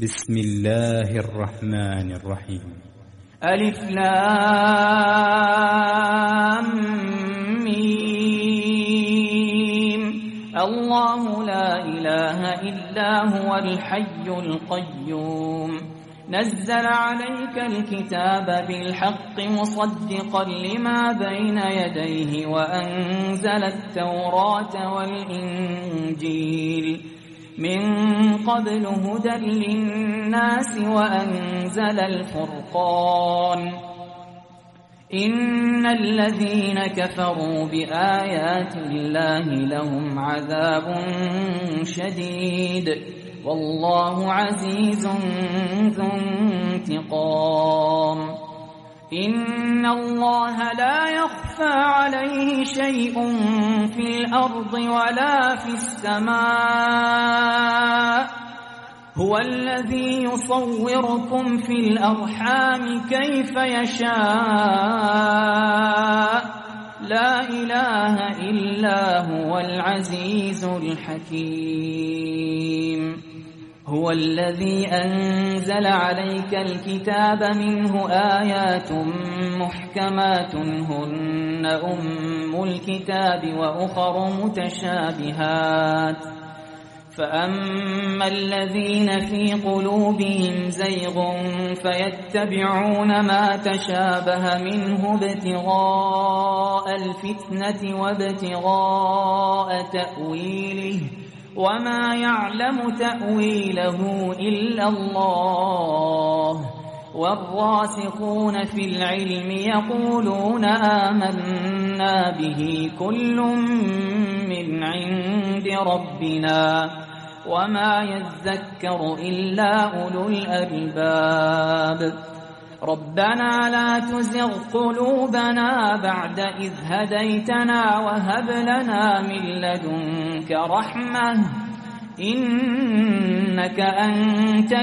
بسم الله الرحمن الرحيم. ألف لام ميم. الله لا إله إلا هو الحي القيوم نزل عليك الكتاب بالحق مصدقا لما بين يديه وأنزل التوراة والإنجيل من قبل هدى للناس وأنزل الفرقان إن الذين كفروا بآيات الله لهم عذاب شديد والله عزيز ذو انتقام إن الله لا يخفى عليه شيء في الأرض ولا في السماء هو الذي يصوركم في الأرحام كيف يشاء لا إله إلا هو العزيز الحكيم هو الذي أنزل عليك الكتاب منه آيات محكمات هن أم الكتاب وأخر متشابهات فأما الذين في قلوبهم زيغ فيتبعون ما تشابه منه ابتغاء الفتنة وابتغاء تأويله وما يعلم تأويله إلا الله والراسخون في العلم يقولون آمنا به كل من عند ربنا وما يذكر إلا أولو الألباب ربنا لا تزغ قلوبنا بعد إذ هديتنا وهب لنا من لدنك رحمة إنك أنت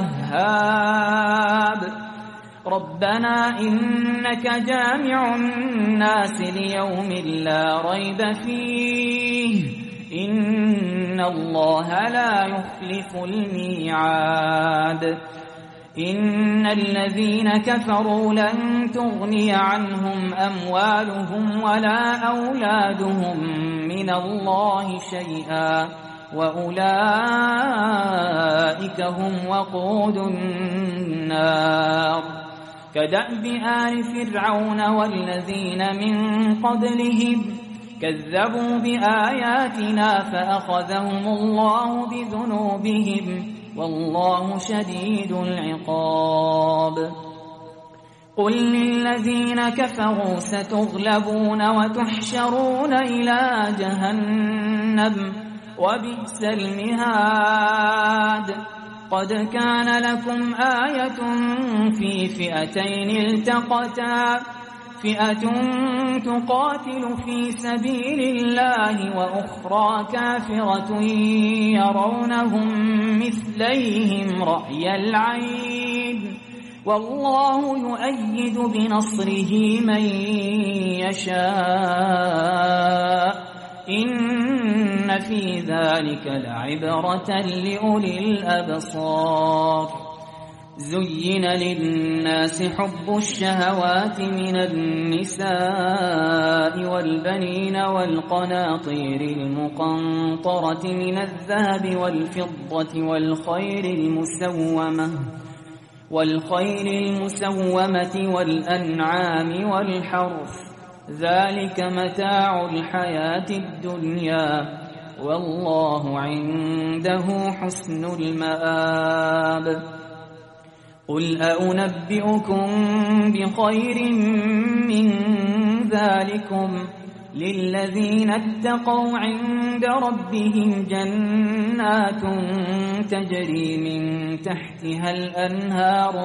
الوهاب ربنا إنك جامع الناس ليوم لا ريب فيه إن الله لا يخلف الميعاد إن الذين كفروا لن تغني عنهم أموالهم ولا أولادهم من الله شيئا وأولئك هم وقود النار كدأب آل فرعون والذين من قبلهم كذبوا بآياتنا فأخذهم الله بذنوبهم والله شديد العقاب قل للذين كفروا ستغلبون وتحشرون إلى جهنم وبئس المهاد قد كان لكم آية في فئتين التقتا فئة تقاتل في سبيل الله وأخرى كافرة يرونهم مثليهم رأي العين والله يؤيد بنصره من يشاء إن في ذلك لعبرة لأولي الأبصار زين للناس حب الشهوات من النساء والبنين والقناطير المقنطرة من الذهب والفضة والخيل المسومة والأنعام والحرث ذلك متاع الحياة الدنيا والله عنده حسن المآب قل أنبئكم بخير من ذلكم للذين اتقوا عند ربهم جنات تجري من تحتها الأنهار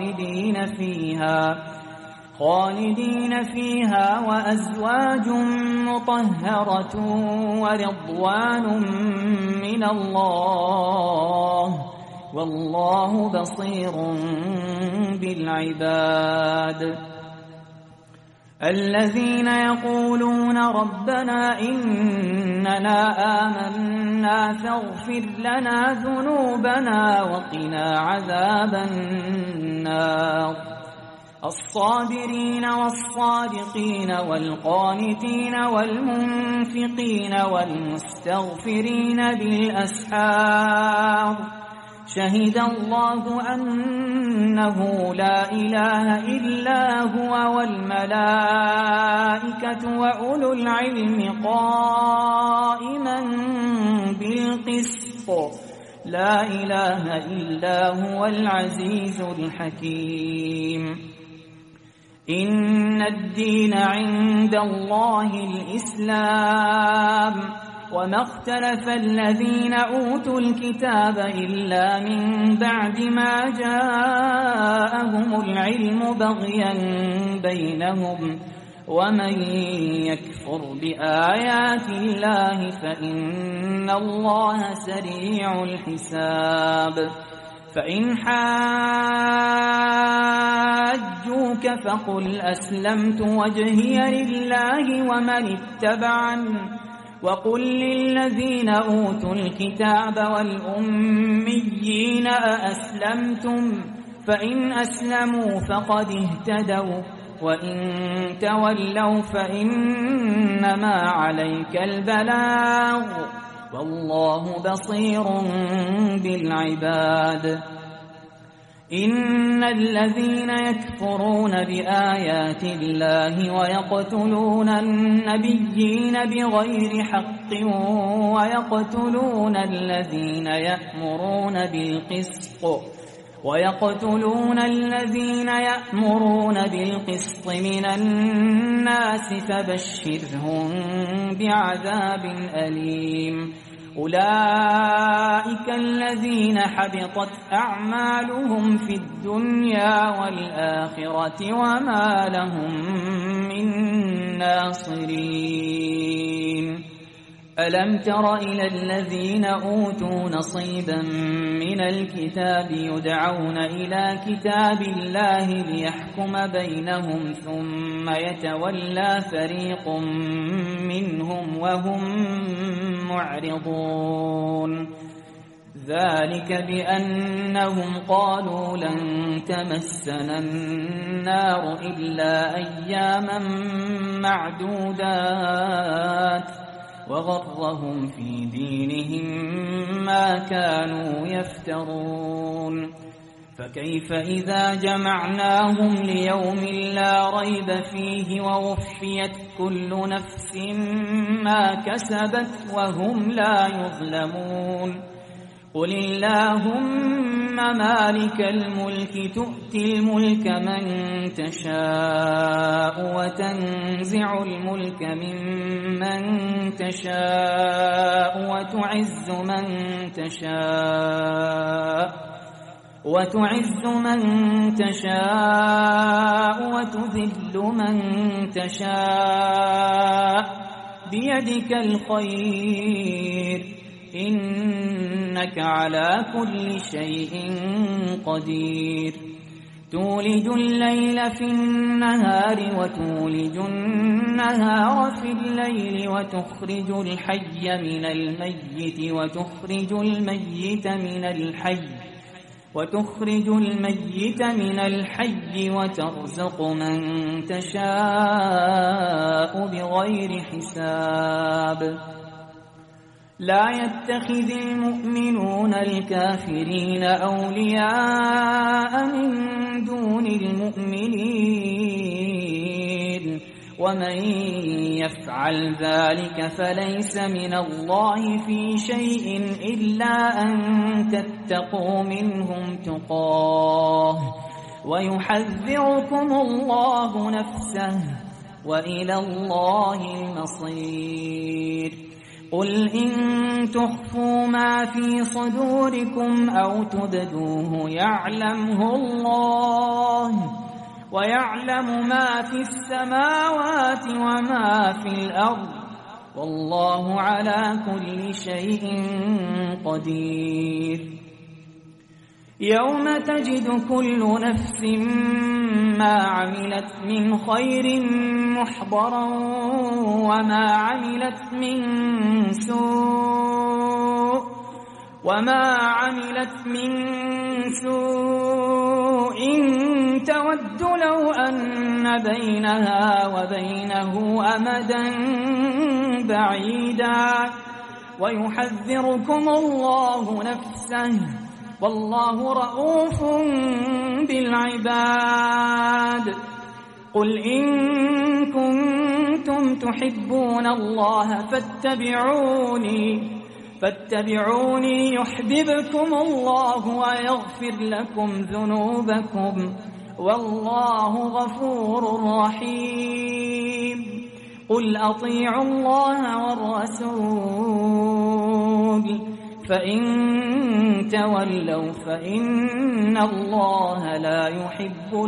خالدين فيها وأزواج مطهرة ورضوان من الله والله بصير بالعباد الذين يقولون ربنا إننا آمنا فاغفر لنا ذنوبنا وقنا عذاب النار الصابرين والصادقين والقانتين والمنفقين والمستغفرين بالأسحار شهد الله أنه لا إله إلا هو والملائكة وأولو العلم قائما بالقسط لا إله إلا هو العزيز الحكيم إن الدين عند الله الإسلام وما اختلف الذين أوتوا الكتاب إلا من بعد ما جاءهم العلم بغيا بينهم ومن يكفر بآيات الله فإن الله سريع الحساب فإن حاجوك فقل أسلمت وجهي لله ومن اتبعني وقل للذين أوتوا الكتاب والأميين أأسلمتم فإن أسلموا فقد اهتدوا وإن تولوا فإنما عليك البلاغ والله بصير بالعباد إن الذين يكفرون بآيات الله ويقتلون النبيين بغير حق ويقتلون الذين يأمرون بالقسط من الناس فبشرهم بعذاب أليم أولئك الذين حبطت أعمالهم في الدنيا والآخرة وما لهم من ناصرين ألم تر إلى الذين أوتوا نصيبا من الكتاب يدعون إلى كتاب الله ليحكم بينهم ثم يتولى فريق منهم وهم معرضون ذلك بأنهم قالوا لن تمسنا النار إلا أياما معدودات وغرهم في دينهم ما كانوا يفترون فكيف إذا جمعناهم ليوم لا ريب فيه ووفيت كل نفس ما كسبت وهم لا يظلمون قل اللهم مالك الملك تؤتي الملك من تشاء وتنزع الملك ممن تشاء وتعز من تشاء وتذل من تشاء بيدك الخير إنك على كل شيء قدير تولج الليل في النهار وتولج النهار في الليل وتخرج الحي من الميت وتخرج الميت من الحي وترزق من تشاء بغير حساب لا يتخذ المؤمنون الكافرين أولياء من دون المؤمنين ومن يفعل ذلك فليس من الله في شيء إلا أن تتقوا منهم تقاه ويحذركم الله نفسه وإلى الله المصير قل إن تخفوا ما في صدوركم أو تبدوه يعلمه الله ويعلم ما في السماوات وما في الأرض والله على كل شيء قدير يوم تجد كل نفس ما عملت من خير محضرا وما عملت من سوء تود لو أن بينها وبينه أمدا بعيدا ويحذركم الله نفسه والله رؤوف بالعباد. قل إن كنتم تحبون الله فاتبعوني يحببكم الله ويغفر لكم ذنوبكم والله غفور رحيم. قل أطيعوا الله والرسول فإن تولوا فإن الله لا يحب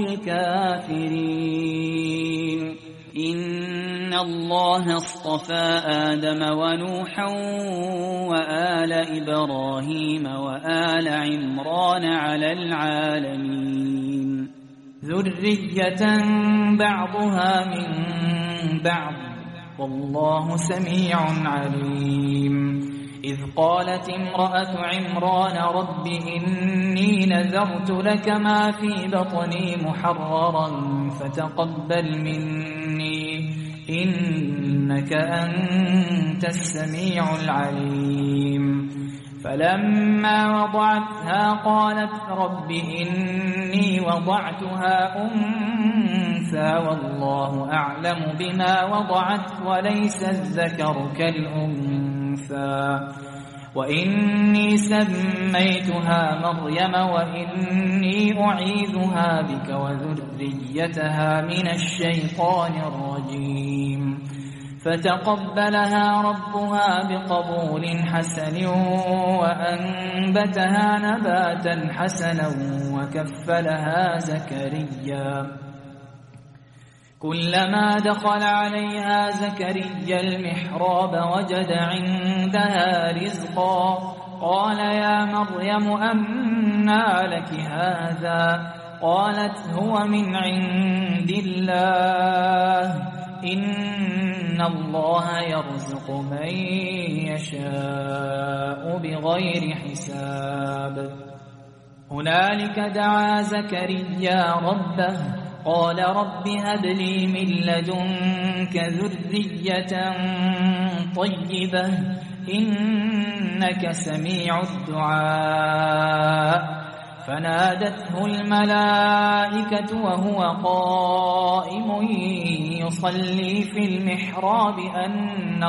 الكافرين. إن الله اصطفى آدم ونوحا وآل إبراهيم وآل عمران على العالمين ذرية بعضها من بعض والله سميع عليم. إذ قالت امرأة عمران رب إني نذرت لك ما في بطني محررا فتقبل مني إنك أنت السميع العليم. فلما وضعتها قالت رب إني وضعتها أنثى والله أعلم بما وضعت وليس الذكر كالأنثى وإني سميتها مريم وإني أعيذها بك وذريتها من الشيطان الرجيم. فتقبلها ربها بقبول حسن وأنبتها نباتا حسنا وكفلها زكريا. كلما دخل عليها زكريا المحراب وجد عندها رزقا قال يا مريم أنى لك هذا؟ قالت هو من عند الله إن الله يرزق من يشاء بغير حساب. هنالك دعا زكريا ربه قال رب هب لي من لدنك ذرية طيبة إنك سميع الدعاء. فنادته الملائكة وهو قائم يصلي في المحراب أن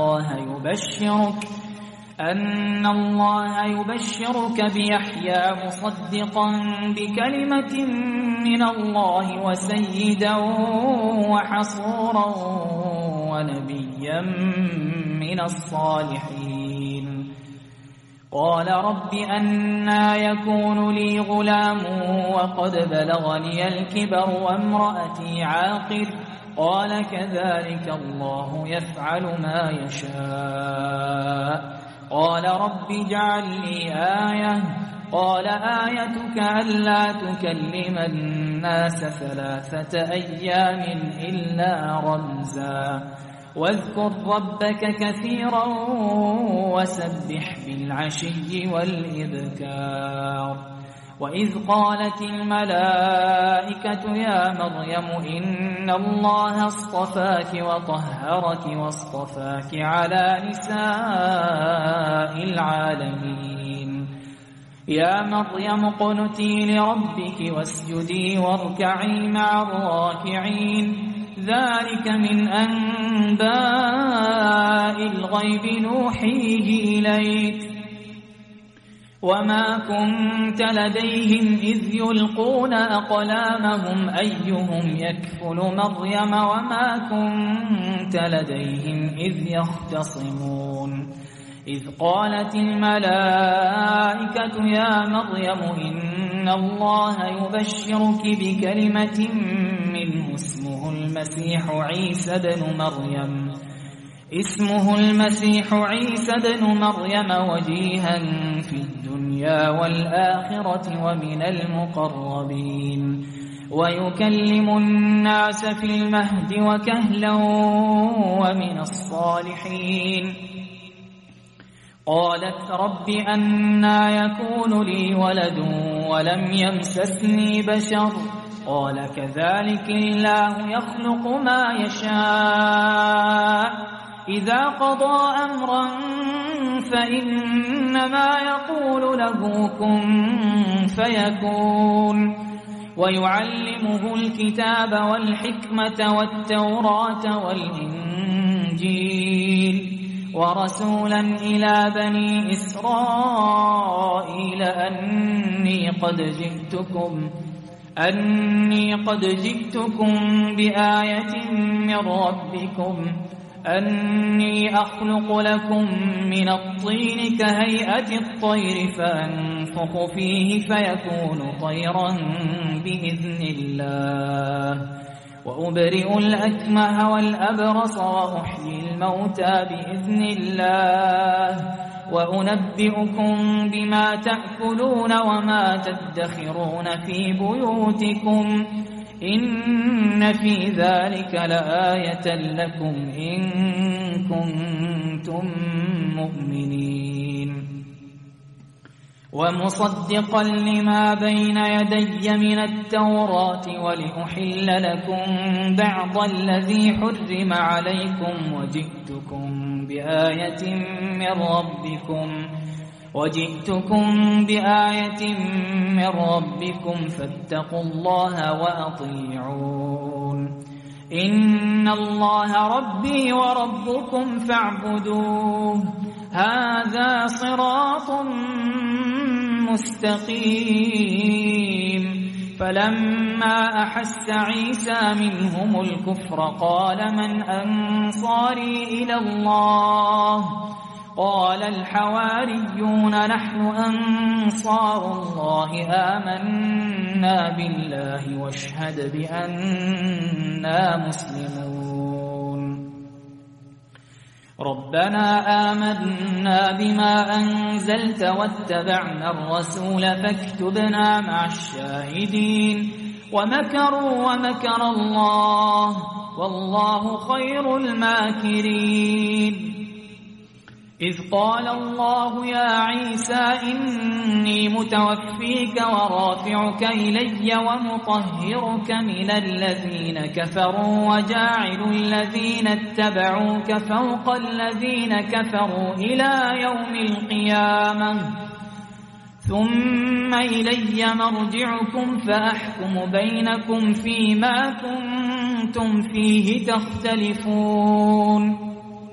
الله يبشرك بيحيى مصدقا بكلمة من الله وسيدا وحصورا ونبيا من الصالحين. قال رب أنى يكون لي غلام وقد بلغني الكبر وامرأتي عاقر؟ قال كذلك الله يفعل ما يشاء. قال رب اجعل لي آية. قال آيتك ألا تكلم الناس 3 أيام إلا رمزا واذكر ربك كثيرا وسبح بالعشي والإبكار. وإذ قالت الملائكة يا مريم إن الله اصطفاك وطهرك واصطفاك على نساء العالمين. يا مريم اقنتي لربك واسجدي واركعي مع الراكعين. ذلك من أنباء الغيب نوحيه إليك وما كنت لديهم إذ يلقون أقلامهم أيهم يكفل مريم وما كنت لديهم إذ يختصمون. إذ قالت الملائكة يا مريم إن الله يبشرك بكلمة منه اسمه المسيح عيسى بن مريم وجيها في الدنيا الدنيا والآخرة ومن المقربين ويكلم الناس في المهد وكهلا ومن الصالحين قالت رب أنى يكون لي ولد ولم يمسسني بشر قال كذلك الله يخلق ما يشاء إذا قضى أمرا فإنما يقول له كن فيكون ويعلمه الكتاب والحكمة والتوراة والإنجيل ورسولا إلى بني إسرائيل أني قد جئتكم بآية من ربكم أني أخلق لكم من الطين كهيئة الطير فأنفخ فيه فيكون طيرا بإذن الله وأبرئ الأكمه والأبرص وأحيي الموتى بإذن الله وأنبئكم بما تأكلون وما تدخرون في بيوتكم إن في ذلك لآية لكم إن كنتم مؤمنين ومصدقا لما بين يدي من التوراة ولأحل لكم بعض الذي حرم عليكم وجئتكم بآية من ربكم فاتقوا الله وأطيعون إن الله ربي وربكم فاعبدوه هذا صراط مستقيم فلما أحس عيسى منهم الكفر قال من أنصاري إلى الله قال الحواريون نحن أنصار الله آمنا بالله واشهد بأننا مسلمون ربنا آمنا بما أنزلت واتبعنا الرسول فاكتبنا مع الشاهدين ومكروا ومكر الله والله خير الماكرين إذ قال الله يا عيسى إني متوفيك ورافعك إلي ومطهرك من الذين كفروا وجاعل الذين اتبعوك فوق الذين كفروا إلى يوم القيامة ثم إلي مرجعكم فأحكم بينكم فيما كنتم فيه تختلفون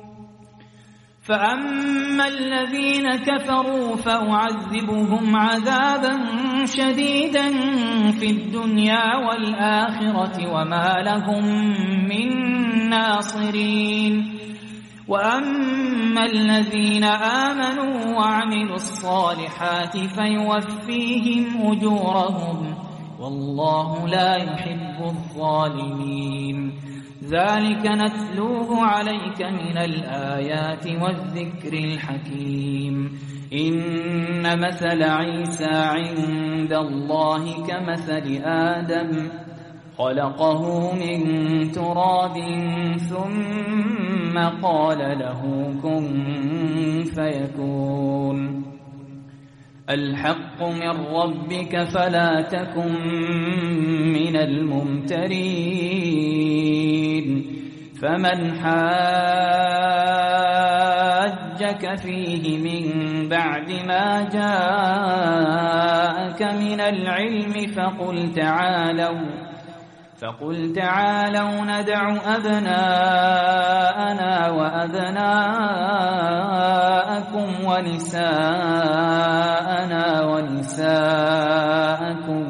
فأما الذين كفروا فأعذبهم عذابا شديدا في الدنيا والآخرة وما لهم من ناصرين وأما الذين آمنوا وعملوا الصالحات فيوفيهم أجورهم والله لا يحب الظالمين ذلك نتلوه عليك من الآيات والذكر الحكيم إن مثل عيسى عند الله كمثل آدم خلقه من تراب ثم قال له كن فيكون الحق من ربك فلا تكن من الممترين فمن حاجك فيه من بعد ما جاءك من العلم فقل تعالوا ندع أبناءنا وأبناءكم ونساءنا ونساءكم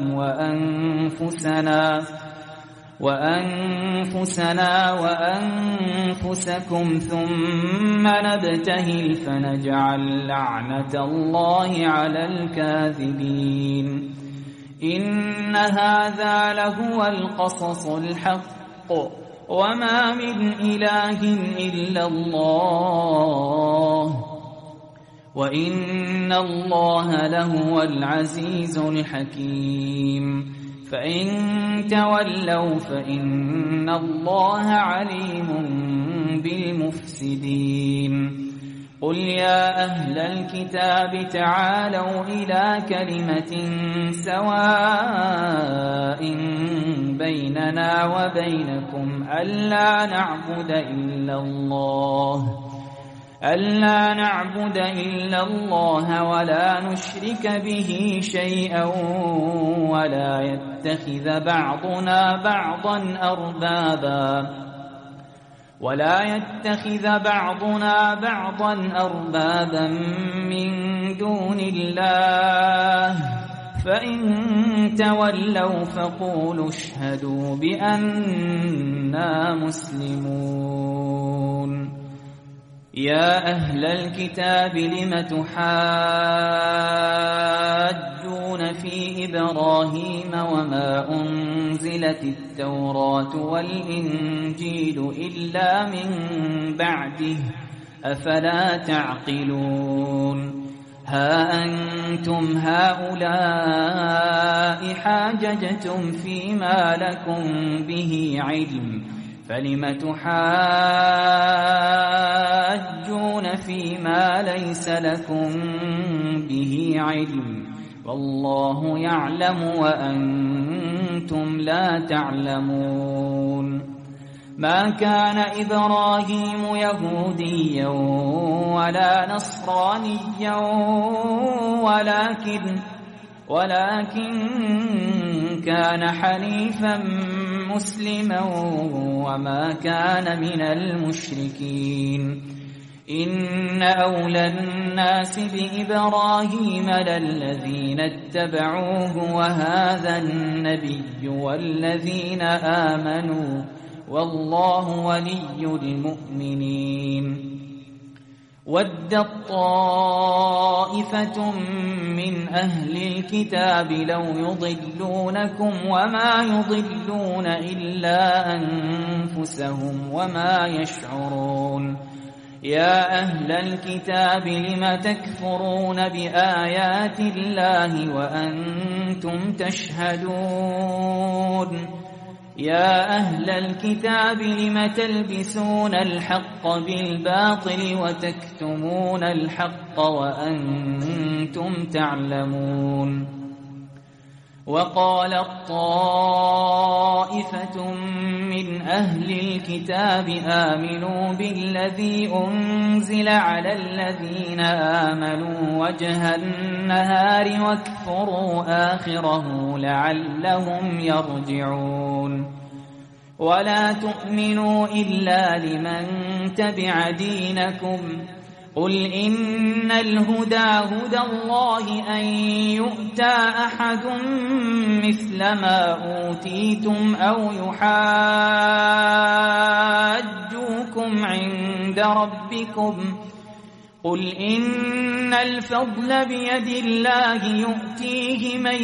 وأنفسنا وأنفسكم ثم نبتهل فنجعل لعنة الله على الكاذبين إن هذا لهو القصص الحق وما من إله إلا الله وإن الله لهو العزيز الحكيم فإن تولوا فإن الله عليم بالمفسدين قل يا أهل الكتاب تعالوا إلى كلمة سواء بيننا وبينكم ألا نعبد إلا الله ولا نشرك به شيئا ولا يتخذ بعضنا بعضا أربابا من دون الله فإن تولوا فقولوا اشهدوا بأننا مسلمون يا أهل الكتاب لم تحاجون في إبراهيم وما أنزلت التوراة والإنجيل إلا من بعده أفلا تعقلون ها أنتم هؤلاء حاججتم فيما لكم به علم فلم تحاجون فيما ليس لكم به علم والله يعلم وأنتم لا تعلمون ما كان إبراهيم يهوديا ولا نصرانيا ولكن كان حنيفا مسلما وما كان من المشركين إن أولى الناس بإبراهيم للذين اتبعوه وهذا النبي والذين آمنوا والله ولي المؤمنين ودت طائفة من أهل الكتاب لو يضلونكم وما يضلون إلا أنفسهم وما يشعرون يا أهل الكتاب لم تكفرون بآيات الله وأنتم تشهدون يا أهل الكتاب لم تلبسون الحق بالباطل وتكتمون الحق وأنتم تعلمون وقالت طائفة من أهل الكتاب آمنوا بالذي أنزل على الذين آمنوا وجه النهار واكفروا آخره لعلهم يرجعون ولا تؤمنوا إلا لمن تبع دينكم قل إن الهدى هدى الله أن يؤتى أحد مثل ما أوتيتم أو يحاجوكم عند ربكم قل إن الفضل بيد الله يؤتيه من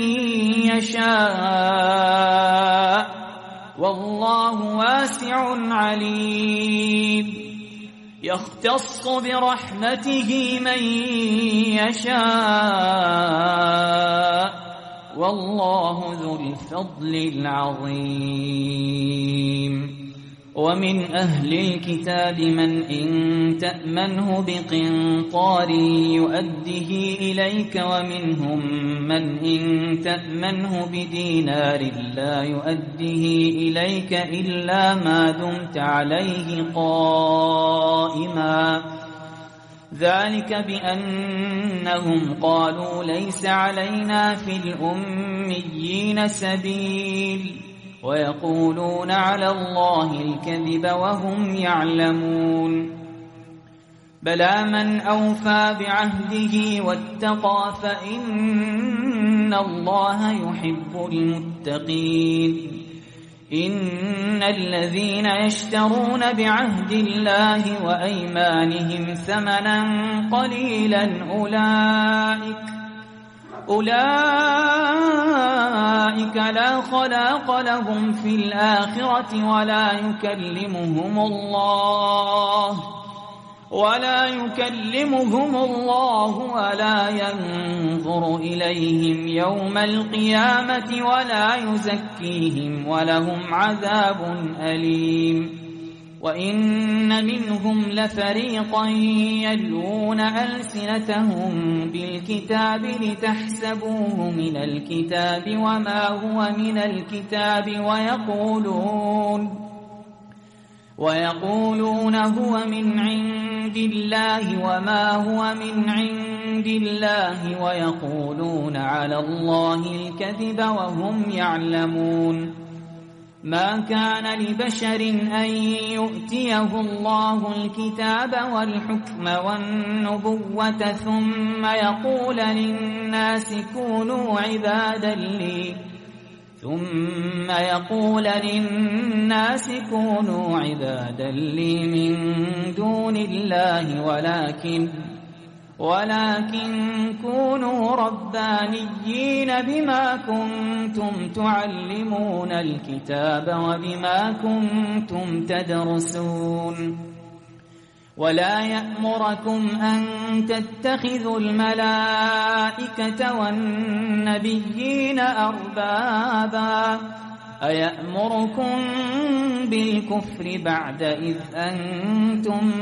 يشاء والله واسع عليم يختص برحمته من يشاء والله ذو الفضل العظيم ومن أهل الكتاب من إن تأمنه بقنطار يؤده إليك ومنهم من إن تأمنه بدينار لا يؤده إليك إلا ما دمت عليه قائما ذلك بأنهم قالوا ليس علينا في الأميين سبيل ويقولون على الله الكذب وهم يعلمون بلى من أوفى بعهده واتقى فإن الله يحب المتقين إن الذين يشترون بعهد الله وأيمانهم ثمنا قليلا أولئك لا خلاق لهم في الآخرة ولا يكلمهم الله ولا ينظر إليهم يوم القيامة ولا يزكيهم ولهم عذاب أليم وإن منهم لفريقا يلوون ألسنتهم بالكتاب لتحسبوه من الكتاب وما هو من الكتاب ويقولون هو من عند الله وما هو من عند الله ويقولون على الله الكذب وهم يعلمون ما كان لبشر أن يؤتيه الله الكتاب والحكم والنبوة ثم يقول للناس كونوا عبادا لي من دون الله ولكن كونوا ربانيين بما كنتم تعلمون الكتاب وبما كنتم تدرسون ولا يأمركم أن تتخذوا الملائكة والنبيين أربابا أيأمركم بالكفر بعد إذ أنتم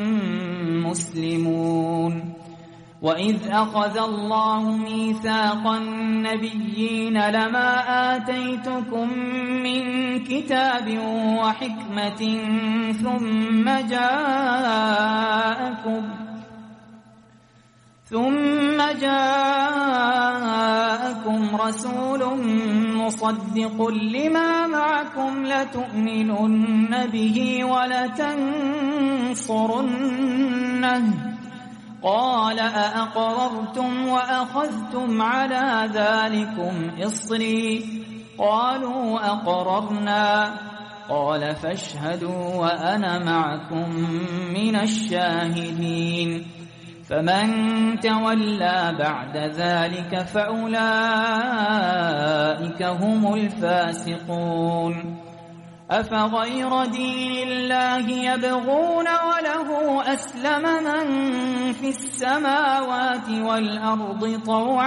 مسلمون وإذ أخذ الله ميثاق النبيين لما آتيتكم من كتاب وحكمة ثم جاءكم رسول مصدق لما معكم لتؤمنن به ولتنصرنه قال أأقررتم وأخذتم على ذلكم إصري قالوا أقررنا قال فاشهدوا وأنا معكم من الشاهدين فمن تولى بعد ذلك فأولئك هم الفاسقون أفغير دين الله يبغون وله أسلم من في السماوات والأرض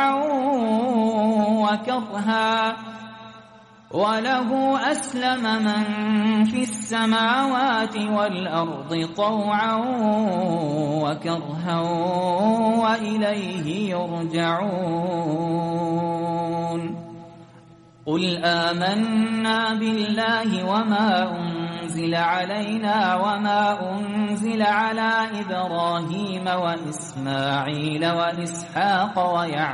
طوعا وكرها وإليه يرجعون قل آمنا بالله وما أنزل علينا وما أنزل على إبراهيم وإسماعيل وإسحاق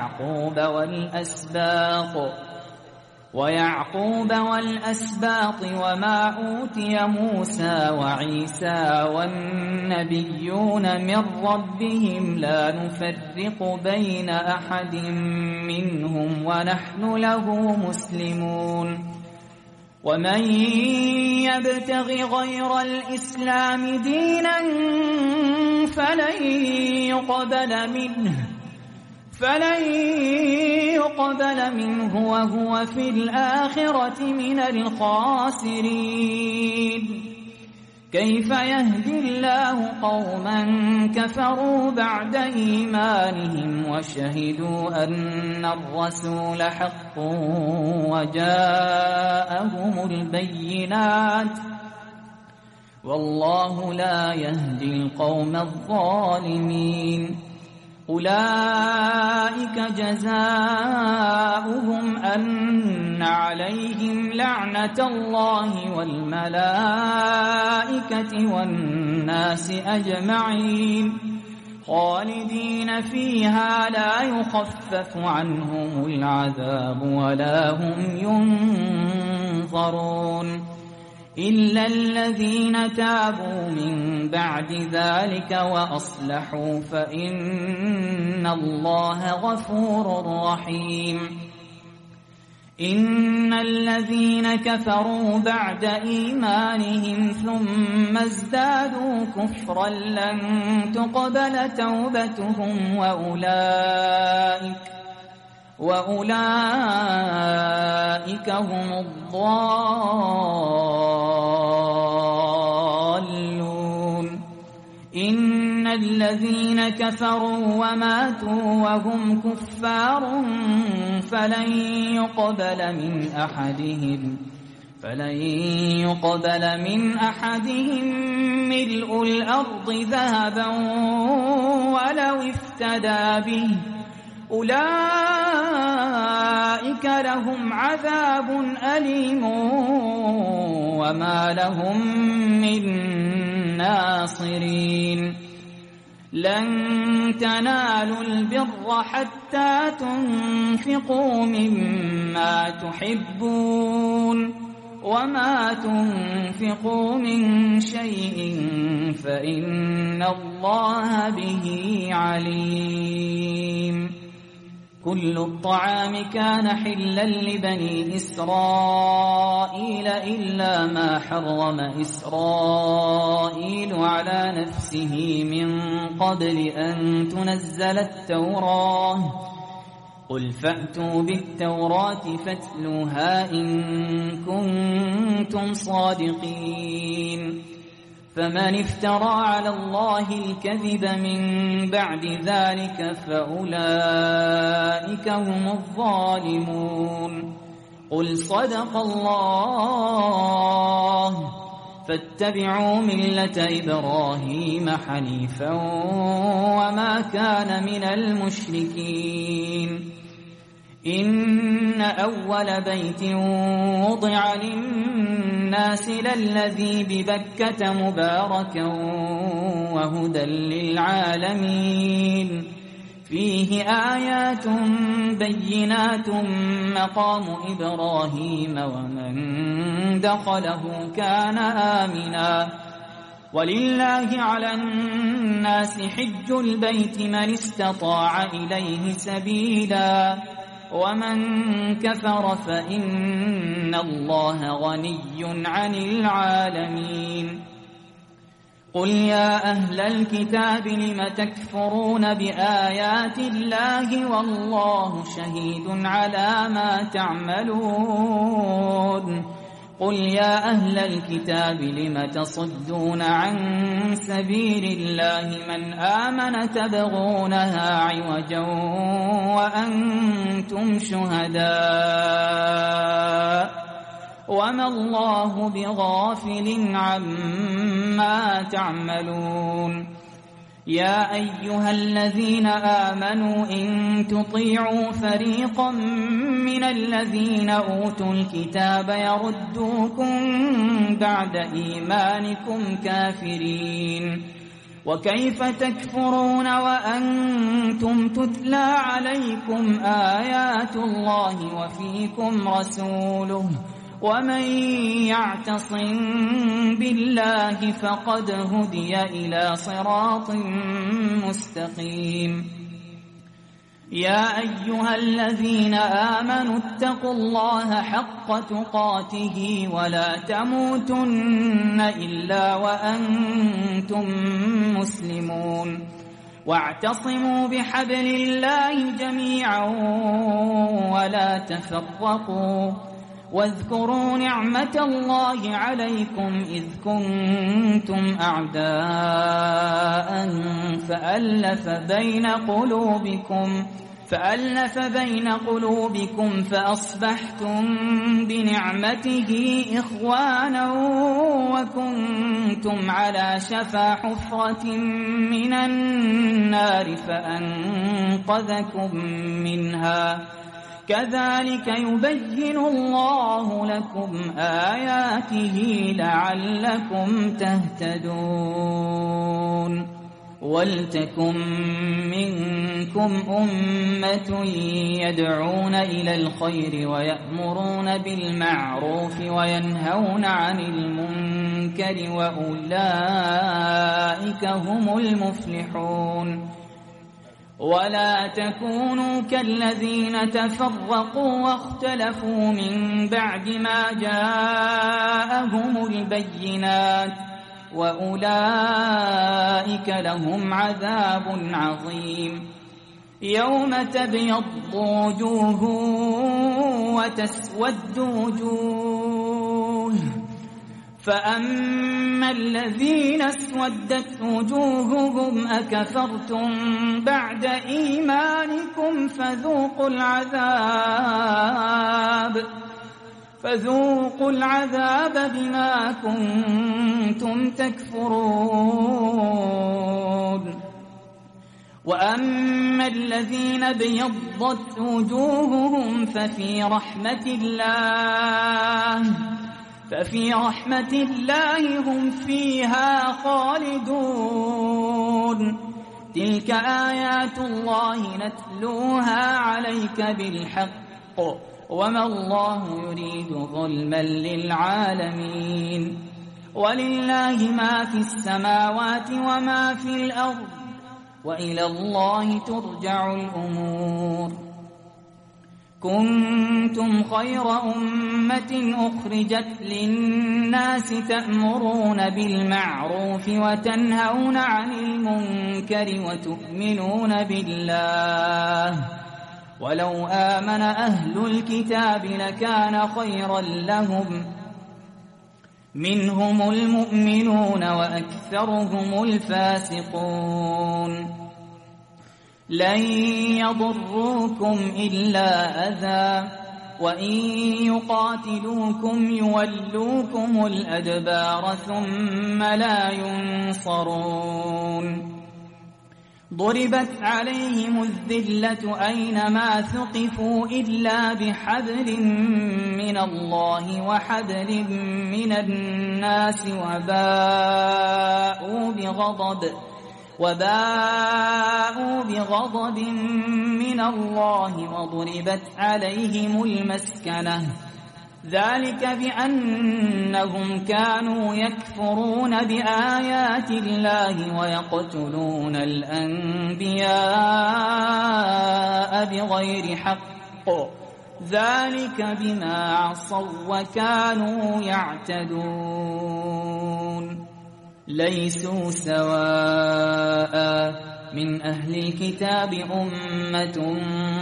ويعقوب والأسباط وما أوتي موسى وعيسى والنبيون من ربهم لا نفرق بين أحد منهم ونحن له مسلمون ومن يبتغ غير الإسلام دينا فلن يقبل منه وهو في الآخرة من الخاسرين كيف يهدي الله قوما كفروا بعد إيمانهم وشهدوا أن الرسول حق وجاءهم البينات والله لا يهدي القوم الظالمين أولئك جزاؤهم أن عليهم لعنة الله والملائكة والناس أجمعين خالدين فيها لا يخفف عنهم العذاب ولا هم ينظرون إلا الذين تابوا من بعد ذلك وأصلحوا فإن الله غفور رحيم إن الذين كفروا بعد إيمانهم ثم ازدادوا كفرا لن تقبل توبتهم وأولئك هم الضالون إن الذين كفروا وماتوا وهم كفار فلن يقبل من أحدهم ملء الأرض ذهبا ولو افتدى به أولئك لهم عذاب أليم وما لهم من ناصرين لن تنالوا البر حتى تنفقوا مما تحبون وما تنفقوا من شيء فإن الله به عليم كل الطعام كان حلا لبني إسرائيل إلا ما حرم إسرائيل على نفسه من قبل أن تنزل التوراة قل فأتوا بالتوراة فاتلوها إن كنتم صادقين فمن افترى على الله الكذب من بعد ذلك فأولئك هم الظالمون قل صدق الله فاتبعوا ملة إبراهيم حنيفا وما كان من المشركين إن أول بيت وضع للناس للذي ببكة مباركا وهدى للعالمين فيه آيات بينات مقام إبراهيم ومن دخله كان آمنا ولله على الناس حج البيت من استطاع إليه سبيلا ومن كفر فإن الله غني عن العالمين قل يا أهل الكتاب لم تكفرون بآيات الله والله شهيد على ما تعملون قل يا أهل الكتاب لم تصدون عن سبيل الله من آمن تبغونها عوجا وأنتم شهداء وما الله بغافل عما تعملون يا أيها الذين آمنوا إن تطيعوا فريقا من الذين أوتوا الكتاب يردوكم بعد إيمانكم كافرين وكيف تكفرون وأنتم تتلى عليكم آيات الله وفيكم رسوله ومن يعتصم بالله فقد هدي إلى صراط مستقيم يا أيها الذين آمنوا اتقوا الله حق تقاته ولا تموتن إلا وأنتم مسلمون واعتصموا بحبل الله جميعا ولا تفرقوا واذكروا نعمة الله عليكم إذ كنتم أعداء فألف بين قلوبكم فأصبحتم بنعمته إخوانا وكنتم على شفا حفرة من النار فأنقذكم منها كذلك يبين الله لكم آياته لعلكم تهتدون ولتكن منكم أمة يدعون إلى الخير ويأمرون بالمعروف وينهون عن المنكر وأولئك هم المفلحون ولا تكونوا كالذين تفرقوا واختلفوا من بعد ما جاءهم البينات وأولئك لهم عذاب عظيم يوم تبيض وجوه وتسود وجوه فأما الذين اسودت وجوههم أكفرتم بعد إيمانكم فذوقوا العذاب بما كنتم تكفرون. وأما الذين ابيضت وجوههم ففي رحمة الله هم فيها خالدون. تلك آيات الله نتلوها عليك بالحق وما الله يريد ظلما للعالمين. ولله ما في السماوات وما في الأرض وإلى الله ترجع الأمور. كنتم خير أمة أخرجت للناس تأمرون بالمعروف وتنهون عن المنكر وتؤمنون بالله. ولو آمن أهل الكتاب لكان خيرا لهم منهم المؤمنون وأكثرهم الفاسقون. لن يضروكم إلا أذى وإن يقاتلوكم يولوكم الأدبار ثم لا ينصرون. ضربت عليهم الذلة أينما ثقفوا إلا بحبل من الله وحبل من الناس وباءوا بغضب من الله وضربت عليهم المسكنة. ذلك بأنهم كانوا يكفرون بآيات الله ويقتلون الأنبياء بغير حق. ذلك بما عصوا وكانوا يعتدون. ليسوا سواء من أهل الكتاب أمة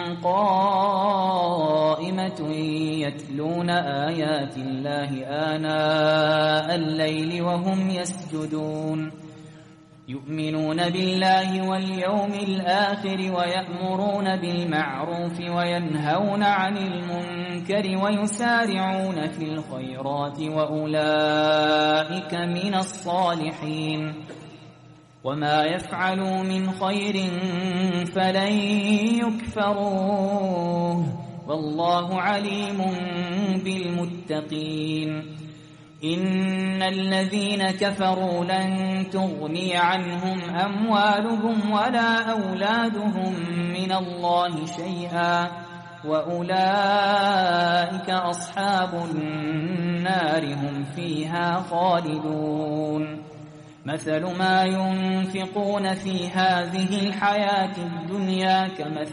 قائمة يتلون آيات الله آناء الليل وهم يسجدون. يؤمنون بالله واليوم الآخر ويأمرون بالمعروف وينهون عن المنكر ويسارعون في الخيرات وأولئك من الصالحين. وما يفعلوا من خير فلن يكفروه والله عليم بالمتقين. إن الذين كفروا لن تغني عنهم أموالهم ولا أولادهم من الله شيئا وأولئك أصحاب النار هم فيها خالدون. مثل ما ينفقون في هذه الحياة الدنيا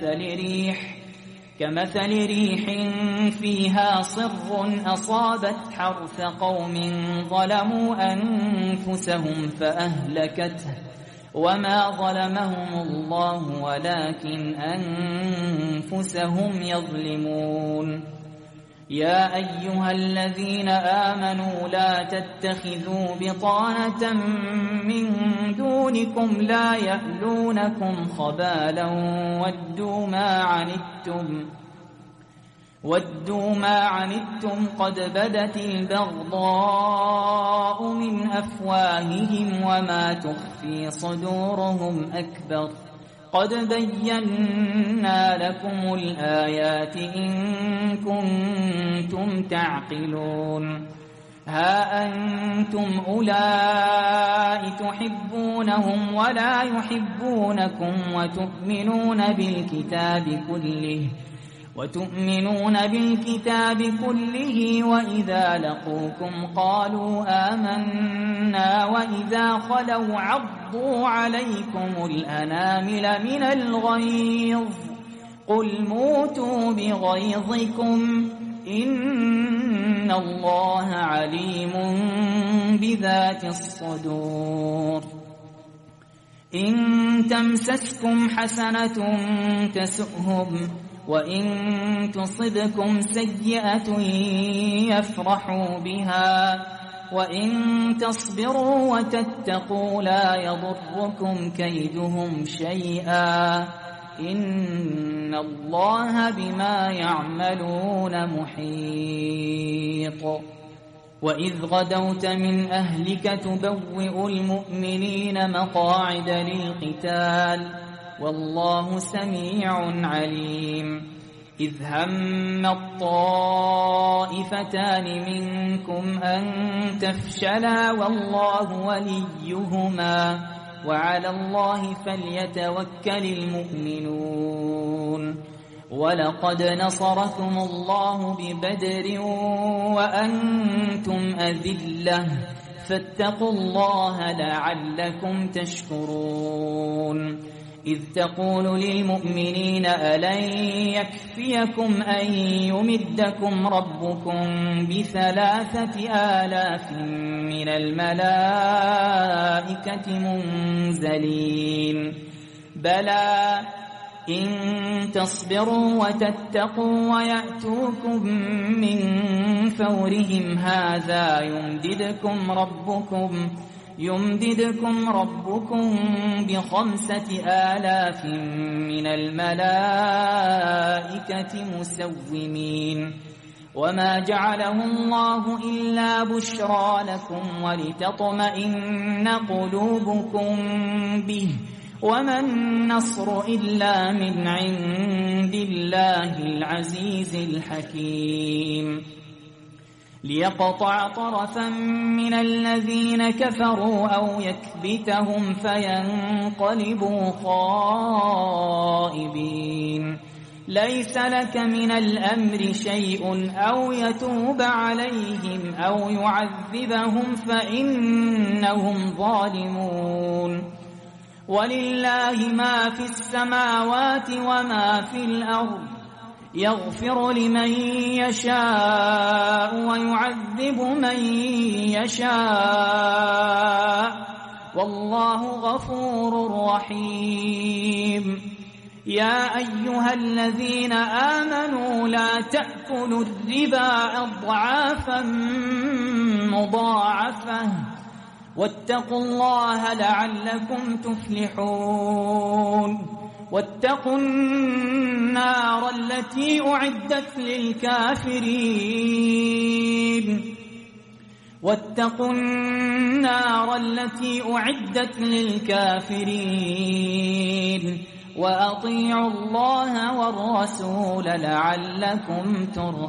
كمثل ريح فيها صر أصابت حرث قوم ظلموا أنفسهم فأهلكته وما ظلمهم الله ولكن أنفسهم يظلمون. يا أيها الذين آمنوا لا تتخذوا بطانة من دونكم لا يألونكم خبالا ودوا ما عنتم قد بدت البغضاء من أفواههم وما تخفي صدورهم أكبر. قد بينا لكم الآيات إن كنتم تعقلون. ها أنتم أولئك تحبونهم ولا يحبونكم وتؤمنون بالكتاب كله وإذا لقوكم قالوا آمنا وإذا خلوا عضوا عليكم الأنامل من الغيظ قل موتوا بغيظكم إن الله عليم بذات الصدور. إن تمسسكم حسنة تسؤهم وإن تصبكم سيئة يفرحوا بها وإن تصبروا وتتقوا لا يضركم كيدهم شيئا إن الله بما يعملون محيط وإذ غدوت من أهلك تبوئ المؤمنين مقاعد للقتال والله سميع عليم إذ هم الطائفتان منكم أن تفشلا والله وليهما وعلى الله فليتوكل المؤمنون ولقد نصركم الله ببدر وأنتم أذلة فاتقوا الله لعلكم تشكرون إذ تقول للمؤمنين ألن يكفيكم أن يمدكم ربكم ب3,000 من الملائكة منزلين بلى إن تصبروا وتتقوا ويأتوكم من فورهم هذا يمددكم ربكم ب5,000 من الملائكة مسومين وما جعله الله إلا بشرى لكم ولتطمئن قلوبكم به وما النصر إلا من عند الله العزيز الحكيم ليقطع طرفا من الذين كفروا أو يكبتهم فينقلبوا خائبين ليس لك من الأمر شيء أو يتوب عليهم أو يعذبهم فإنهم ظالمون ولله ما في السماوات وما في الأرض يغفر لمن يشاء ويعذب من يشاء والله غفور رحيم يا أيها الذين آمنوا لا تأكلوا الربا أضعافا مضاعفة واتقوا الله لعلكم تفلحون واتقوا النار التي أعدت للكافرين وأطيعوا الله والرسول لعلكم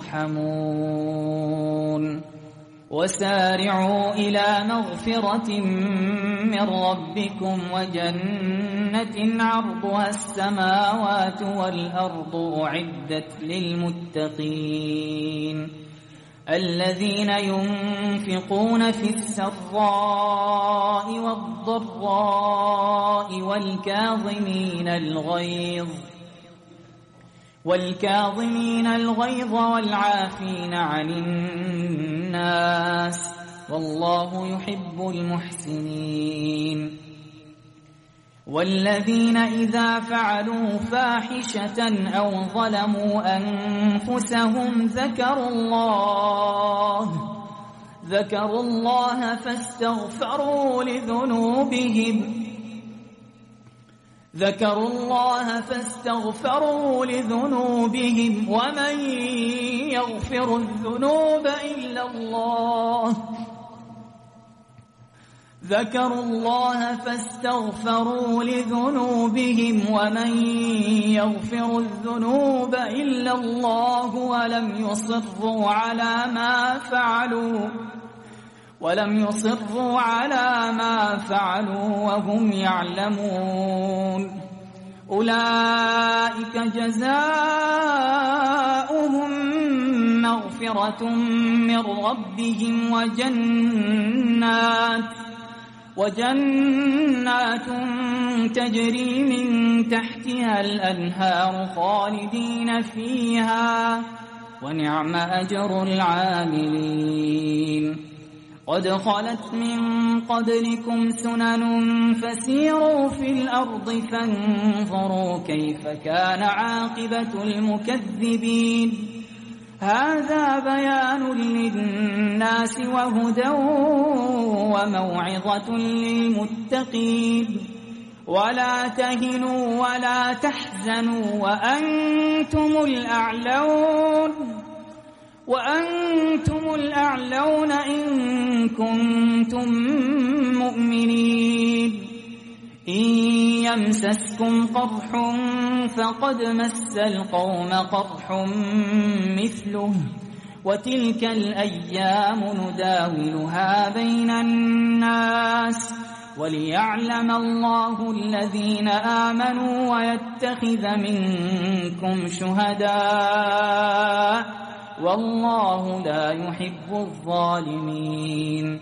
ترحمون وسارعوا إلى مغفرة من ربكم وجنة عرضها السماوات والأرض أعدت للمتقين الذين ينفقون في السراء والضراء والكاظمين الغيظ والعافين عن الناس والله يحب المحسنين والذين إذا فعلوا فاحشة أو ظلموا أنفسهم ذكروا الله فاستغفروا لذنوبهم ومن يغفر الذنوب إلا الله ولم يصروا على ما فعلوا وهم يعلمون أولئك جزاؤهم مغفرة من ربهم وجنات تجري من تحتها الأنهار خالدين فيها ونعم أجر العاملين قد خلت من قبلكم سنن فسيروا في الأرض فانظروا كيف كان عاقبة المكذبين هذا بيان للناس للناس وهدى وموعظة للمتقين ولا تهنوا ولا تحزنوا وأنتم الأعلون إن كنتم مؤمنين إن يمسسكم قرح فقد مس القوم قرح مثله وتلك الأيام نداولها بين الناس وليعلم الله الذين آمنوا ويتخذ منكم شهداء والله لا يحب الظالمين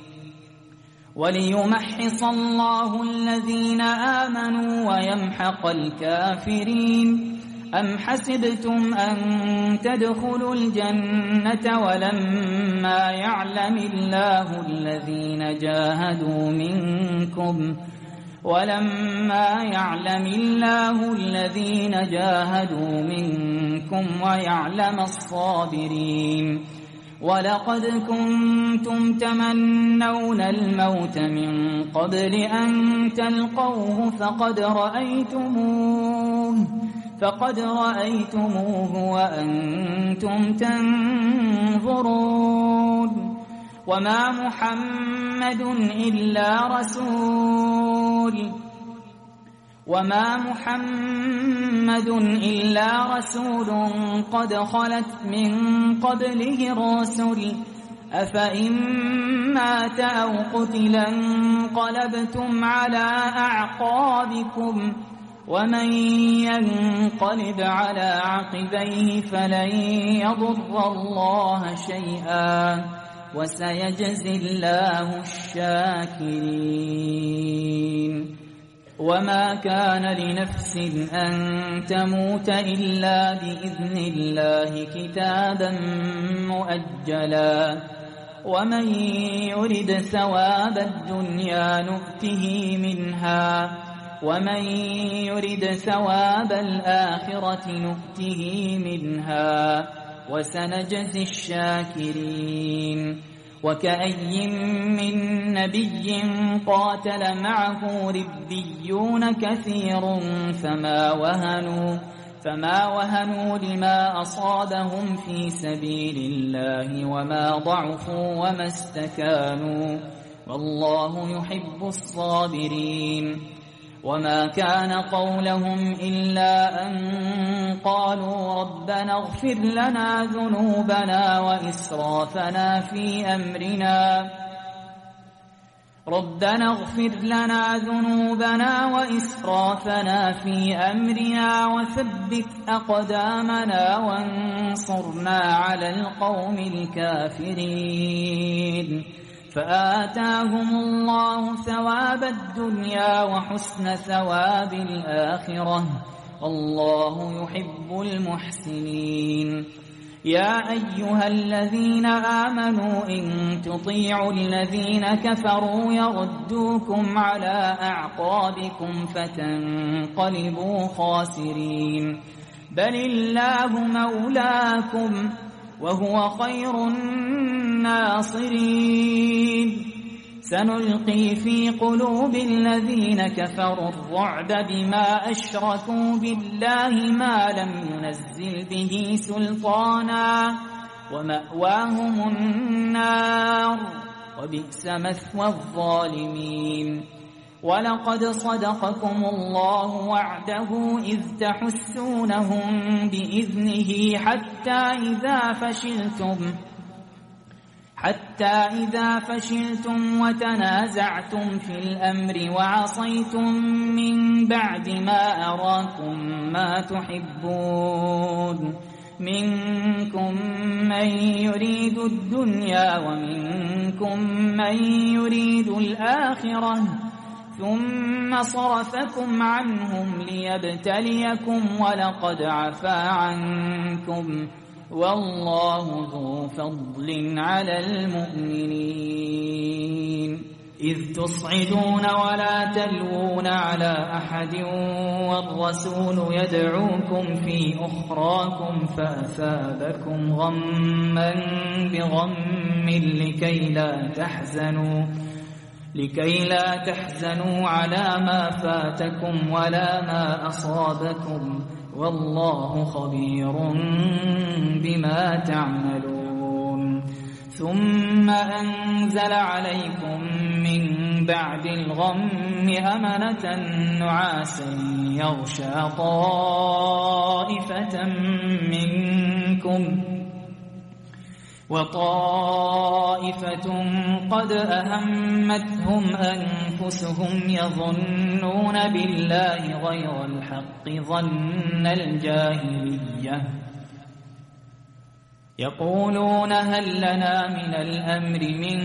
وليمحص الله الذين آمنوا ويمحق الكافرين أم حسبتم أن تدخلوا الجنة ولما يعلم الله الذين جاهدوا منكم ويعلم الصابرين ولقد كنتم تمنون الموت من قبل أن تلقوه فقد رأيتموه وأنتم تنظرون وما محمد إلا رسول قد خلت من قبله الرسل أفإن مات أو قتل انقلبتم على أعقابكم ومن ينقلب على عقبيه فلن يضر الله شيئا وسيجزي الله الشاكرين وما كان لنفس أن تموت إلا بإذن الله كتابا مؤجلا ومن يرد ثواب الدنيا نؤته منها ومن يرد ثواب الآخرة نؤته منها وسنجزي الشاكرين وكأي من نبي قاتل معه ربيون كثير فما وهنوا لما أصابهم في سبيل الله وما ضعفوا وما استكانوا والله يحب الصابرين وما كان قولهم إلا أن قالوا ربنا اغفر لنا ذنوبنا وإسرافنا في أمرنا وثبت أقدامنا وانصرنا على القوم الكافرين فآتاهم الله ثواب الدنيا وحسن ثواب الآخرة والله يحب المحسنين يا أيها الذين آمنوا إن تطيعوا الذين كفروا يردوكم على أعقابكم فتنقلبوا خاسرين بل الله مولاكم وهو خير الناصرين سنلقي في قلوب الذين كفروا الرعب بما أشركوا بالله ما لم ينزل به سلطانا ومأواهم النار وبئس مثوى الظالمين ولقد صدقكم الله وعده إذ تحسونهم بإذنه حتى إذا فشلتم وتنازعتم في الأمر وعصيتم من بعد ما أراكم ما تحبون منكم من يريد الدنيا ومنكم من يريد الآخرة ثم صرفكم عنهم ليبتليكم ولقد عفا عنكم والله ذو فضل على المؤمنين إذ تصعدون ولا تلوون على أحد والرسول يدعوكم في أخراكم فأثابكم غما بغم لكي لا تحزنوا على ما فاتكم ولا ما أصابكم والله خبير بما تعملون ثم أنزل عليكم من بعد الغم أمنة نعاسا يغشى طائفة منكم وطائفة قد أهمتهم أنفسهم يظنون بالله غير الحق ظن الجاهلية يقولون هل لنا من الأمر من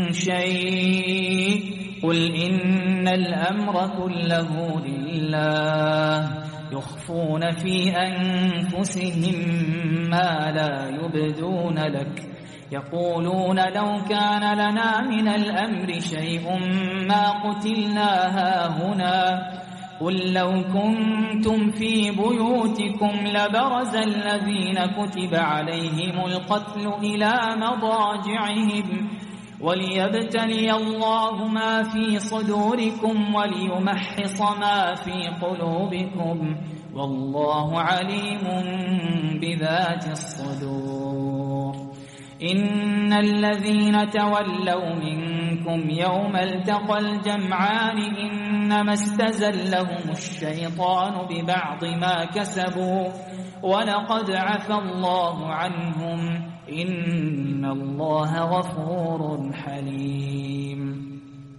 شيء قل إن الأمر كله لله يخفون في أنفسهم ما لا يبدون لك يقولون لو كان لنا من الأمر شيء ما قتلنا هاهنا قل لو كنتم في بيوتكم لبرز الذين كتب عليهم القتل إلى مضاجعهم وليبتلي الله ما في صدوركم وليمحص ما في قلوبكم والله عليم بذات الصدور إن الذين تولوا منكم يوم التقى الجمعان إنما استزلهم الشيطان ببعض ما كسبوا ولقد عفى الله عنهم إن الله غفور حليم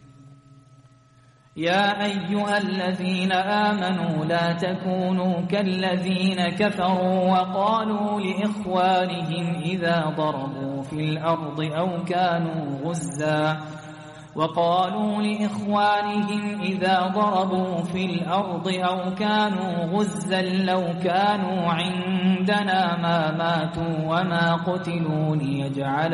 يا أيها الذين آمنوا لا تكونوا كالذين كفروا وقالوا لإخوانهم إذا ضربوا في الأرض أو كانوا غزا لو كانوا عندنا ما ماتوا وما قتلوا ليجعل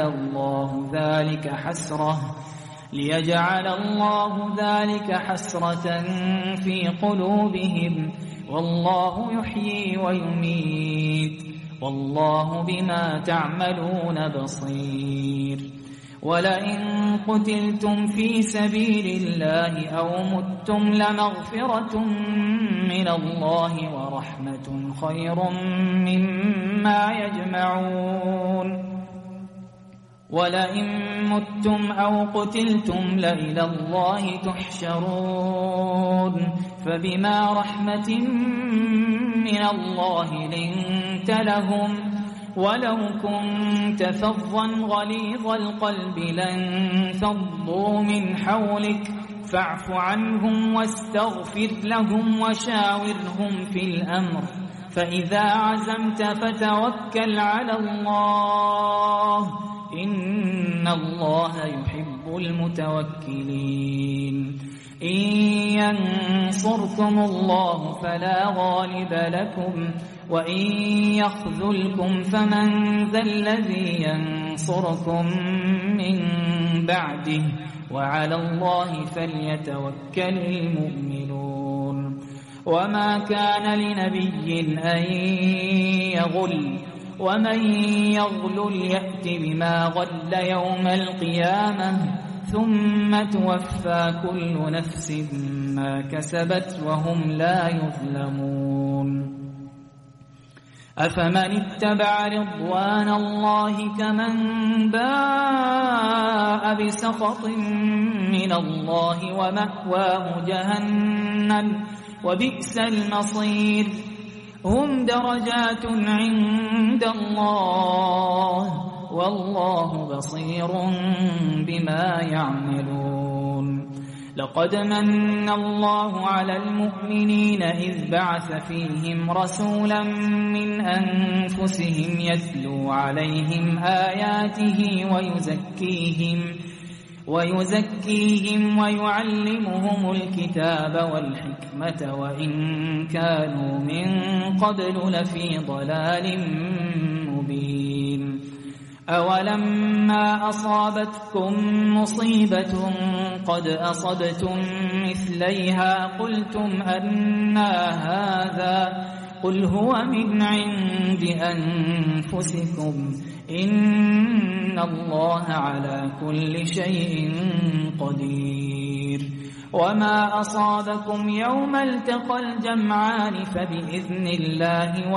الله ذلك حسرة في قلوبهم والله يحيي ويميت والله بما تعملون بصير ولئن قتلتم في سبيل الله أو متم لمغفرة من الله ورحمة خير مما يجمعون ولئن متم أو قتلتم لإلى الله تحشرون فبما رحمة من الله لنت لهم ولو كنت فظا غليظ القلب لانفضوا من حولك فاعف عنهم واستغفر لهم وشاورهم في الأمر فإذا عزمت فتوكل على الله إن الله يحب المتوكلين إن ينصركم الله فلا غالب لكم وإن يخذلكم فمن ذا الذي ينصركم من بعده وعلى الله فليتوكل المؤمنون وما كان لنبي أن يغل ومن يغلل يأت بما غل يوم القيامة ثم توفى كل نفس ما كسبت وهم لا يظلمون أفمن اتبع رضوان الله كمن باء بسخط من الله ومأواه جهنم وبئس المصير هم درجات عند الله والله بصير بما يعملون لقد من الله على المؤمنين إذ بعث فيهم رسولا من أنفسهم يتلو عليهم آياته ويزكيهم ويعلمهم الكتاب والحكمة وإن كانوا من قبل لفي ضلال مبين أولما أصابتكم مصيبة قد أصبتم مثليها قلتم أنى هذا قل هو من عند أنفسكم إن الله على كل شيء قدير وما أصابكم يوم التقى الجمعان فبإذن الله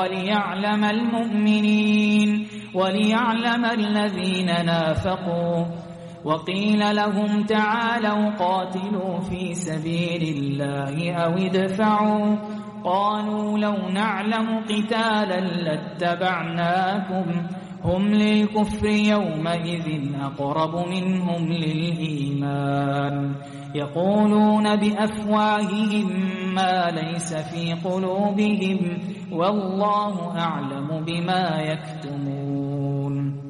وليعلم الذين نافقوا وقيل لهم تعالوا قاتلوا في سبيل الله أو ادفعوا قالوا لو نعلم قتالا لاتبعناكم هم للكفر يومئذ أقرب منهم للإيمان يقولون بأفواههم ما ليس في قلوبهم والله أعلم بما يكتمون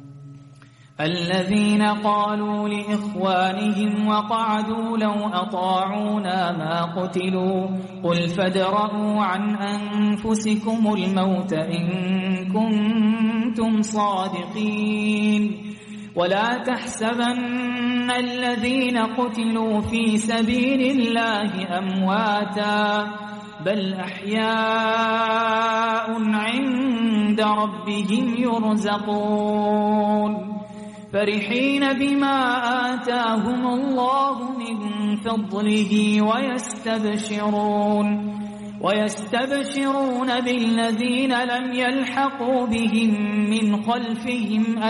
الذين قالوا لإخوانهم وقعدوا لو أطاعونا ما قتلوا قل فادرءوا عن أنفسكم الموت إن كنتم صادقين ولا تحسبن الذين قتلوا في سبيل الله أمواتا بل أحياء عند ربهم يرزقون فرحين بما آتاهم الله من فضله ويستبشرون بالذين لم يلحقوا بهم من خلفهم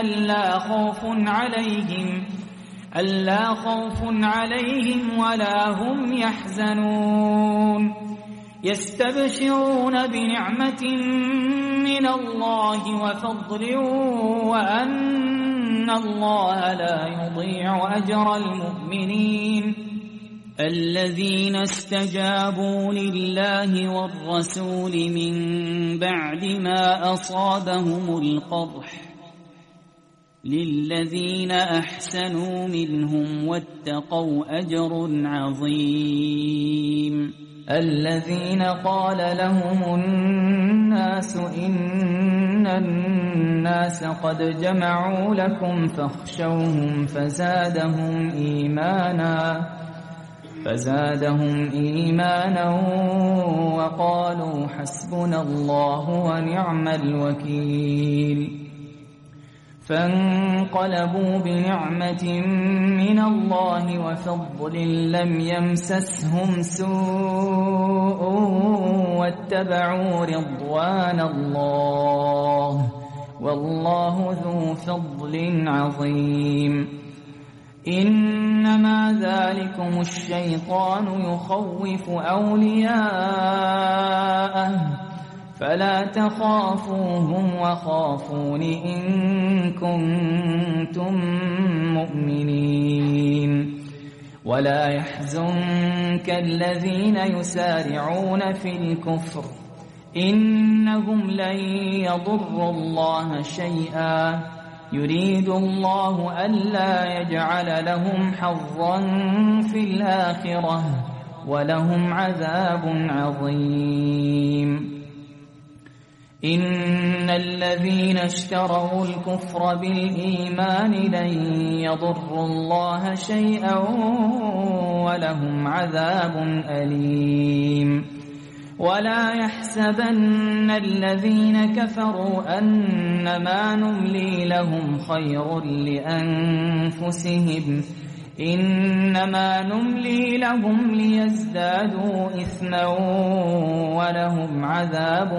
ألا خوف عليهم ولا هم يحزنون يستبشرون بنعمة من الله وفضل وأن الله لا يضيع أجر المؤمنين الذين استجابوا لله والرسول من بعد ما أصابهم القرح للذين أحسنوا منهم واتقوا أجر عظيم الذين قال لهم الناس إن الناس قد جمعوا لكم فاخشوهم فزادهم إيمانا وقالوا حسبنا الله ونعم الوكيل فانقلبوا بنعمة من الله وفضل لم يمسسهم سوء واتبعوا رضوان الله والله ذو فضل عظيم إنما ذلكم الشيطان يخوف أولياءه فلا تخافوهم وخافون إن كنتم مؤمنين ولا يحزنك الذين يسارعون في الكفر إنهم لن يضروا الله شيئا يريد الله ألا يجعل لهم حظا في الآخرة ولهم عذاب عظيم إن الذين اشتروا الكفر بالإيمان لن يضروا الله شيئا ولهم عذاب أليم ولا يحسبن الذين كفروا أنما نملي لهم خير لأنفسهم إنما نملي لهم ليزدادوا إثما ولهم عذاب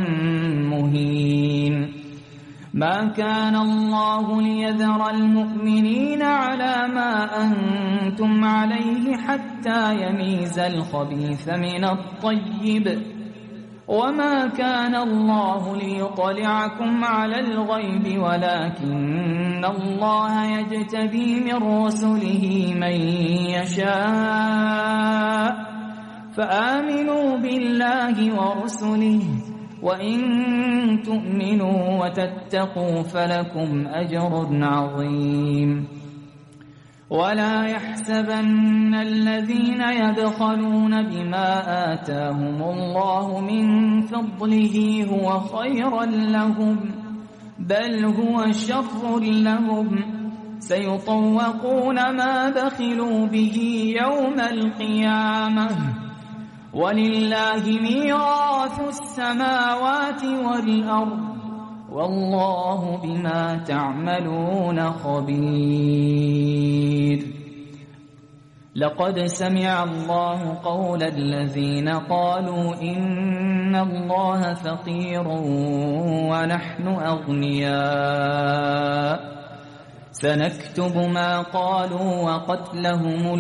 مهين ما كان الله ليذر المؤمنين على ما أنتم عليه حتى يميز الخبيث من الطيب وما كان الله ليطلعكم على الغيب ولكن الله يجتبي من رسله من يشاء فآمنوا بالله ورسله وإن تؤمنوا وتتقوا فلكم أجر عظيم ولا يحسبن الذين يبخلون بما آتاهم الله من فضله هو خيرا لهم بل هو شر لهم سيطوقون ما بخلوا به يوم القيامة ولله ميراث السماوات والأرض والله بما تعملون خبير. لقد سمع الله قول الذين قالوا إن الله فقير ونحن أغنياء سنكتب ما قالوا وقتلهم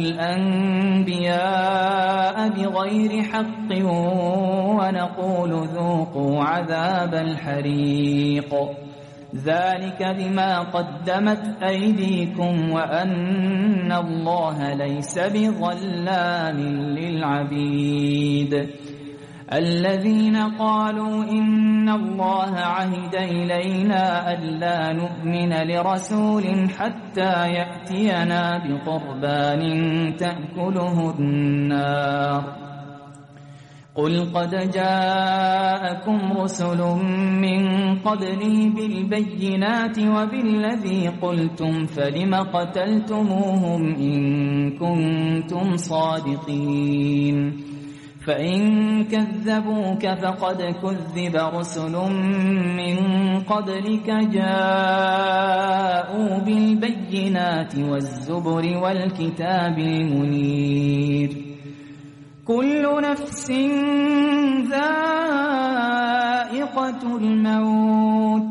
الأنبياء بغير حق ونقول ذوقوا عذاب الحريق ذلك بما قدمت أيديكم وأن الله ليس بظلام للعبيد. الذين قالوا إن الله عهد إلينا ألا نؤمن لرسول حتى يأتينا بقربان تأكله النار قل قد جاءكم رسل من قبلي بالبينات وبالذي قلتم فلم قتلتموهم إن كنتم صادقين فإن كذبوك فقد كذب رسل من قبلك جاءوا بالبينات والزبر والكتاب المنير كل نفس ذائقة الموت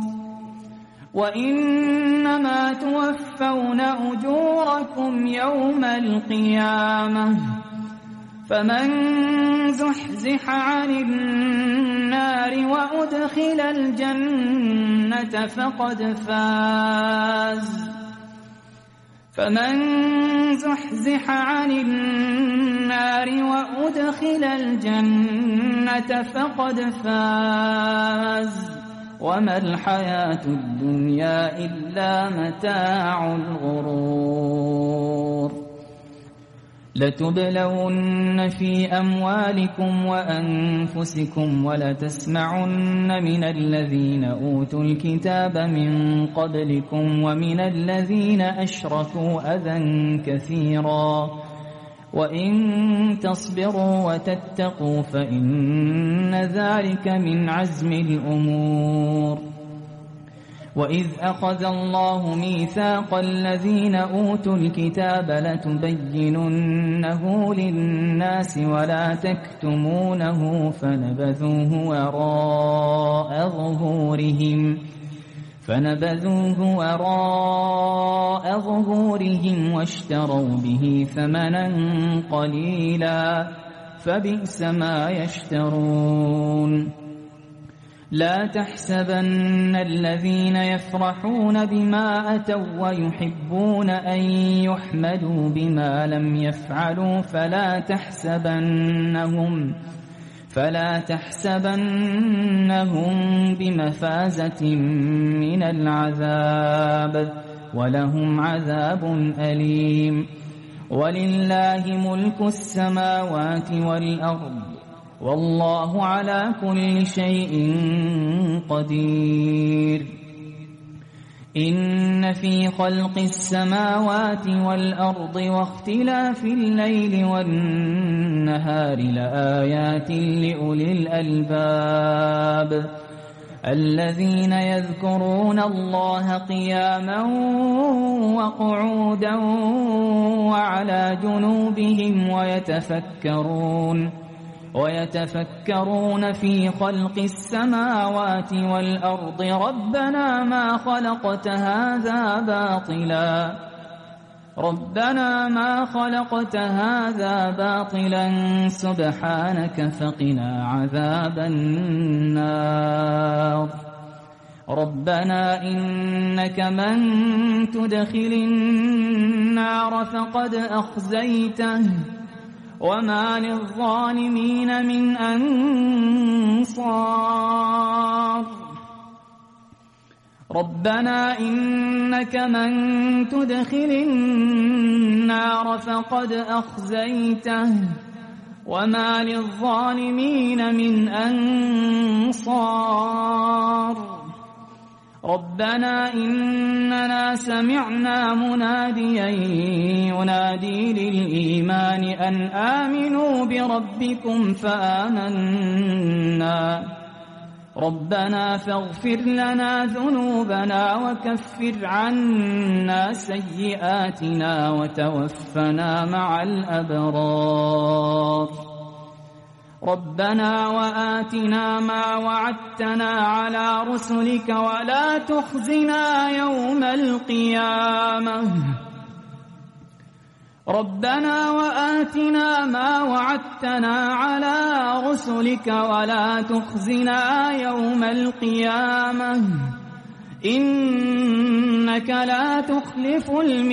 وإنما توفون أجوركم يوم القيامة فمن زحزح عن النار وأدخل الجنة فقد فاز فمن زحزح عن النار وأدخل الجنة فقد فاز وما الحياة الدنيا إلا متاع الغرور. لتبلون في أموالكم وأنفسكم ولتسمعن من الذين أوتوا الكتاب من قبلكم ومن الذين أشركوا أذى كثيرا وإن تصبروا وتتقوا فإن ذلك من عزم الأمور. وإذ أخذ الله ميثاق الذين أوتوا الكتاب لتبيننه للناس ولا تكتمونه فنبذوه وراء ظهورهم واشتروا به ثمنا قليلا فبئس ما يشترون. لا تحسبن الذين يفرحون بما أتوا ويحبون أن يحمدوا بما لم يفعلوا فلا تحسبنهم بمفازة من العذاب ولهم عذاب أليم. ولله ملك السماوات والأرض والله على كل شيء قدير. إن في خلق السماوات والأرض واختلاف الليل والنهار لآيات لأولي الألباب الذين يذكرون الله قياما وقعودا وعلى جنوبهم ويتفكرون في خلق السماوات والأرض ربنا ما خلقت هذا باطلا سبحانك فقنا عذاب النار. ربنا إنك من تدخل النار فقد أخزيته وما للظالمين من أنصار. ربنا إنك من تدخل النار فقد أخزيته وما للظالمين من أنصار. ربنا إننا سمعنا مناديا ينادي للإيمان أن آمنوا بربكم فآمنا ربنا فاغفر لنا ذنوبنا وكفر عنا سيئاتنا وتوفنا مع الأبرار ربنا وآتنا ما وعدتنا على رسلك ولا تخزنا يوم القيامة ربنا وآتنا ما وعدتنا على رسلك ولا تخزنا يوم القيامة إنك لا تخلف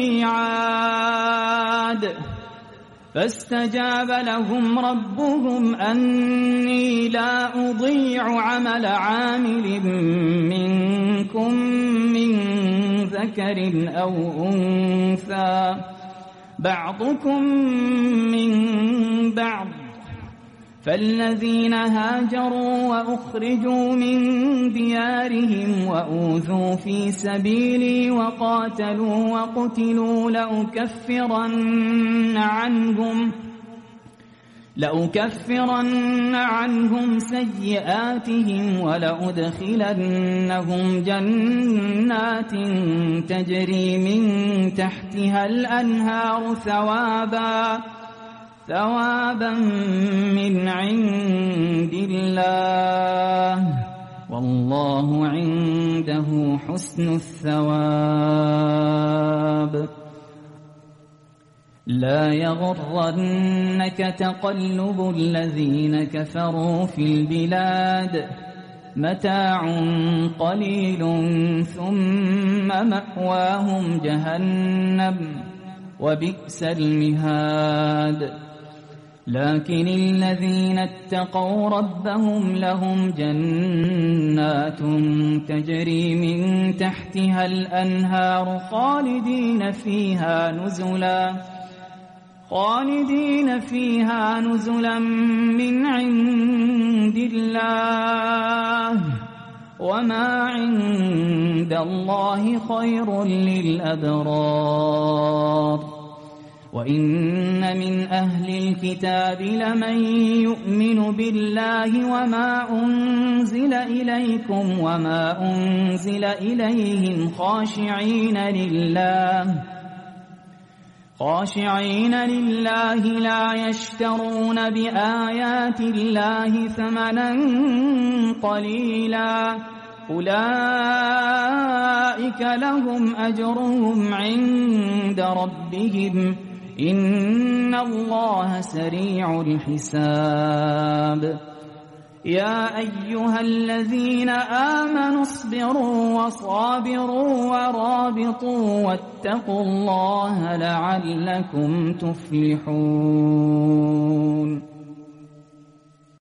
الميعاد فاستجاب لهم ربهم أني لا أضيع عمل عامل منكم من ذكر أو أنثى بعضكم من بعض فالذين هاجروا وأخرجوا من ديارهم وأوذوا في سبيلي وقاتلوا وقتلوا لأكفرن عنهم سيئاتهم ولأدخلنهم جنات تجري من تحتها الأنهار ثوابا من عند الله والله عنده حسن الثواب لا يغرنك تقلب الذين كفروا في البلاد متاع قليل ثم مأواهم جهنم وبئس المهاد لكن الذين اتقوا ربهم لهم جنات تجري من تحتها الأنهار خالدين فيها نزلا من عند الله وما عند الله خير للأبرار وإن من أهل الكتاب لمن يؤمن بالله وما أنزل إليكم وما أنزل إليهم خاشعين لله لا يشترون بآيات الله ثمنا قليلا أولئك لهم أجرهم عند ربهم إن الله سريع الحساب يا أيها الذين آمنوا اصبروا وصابروا ورابطوا واتقوا الله لعلكم تفلحون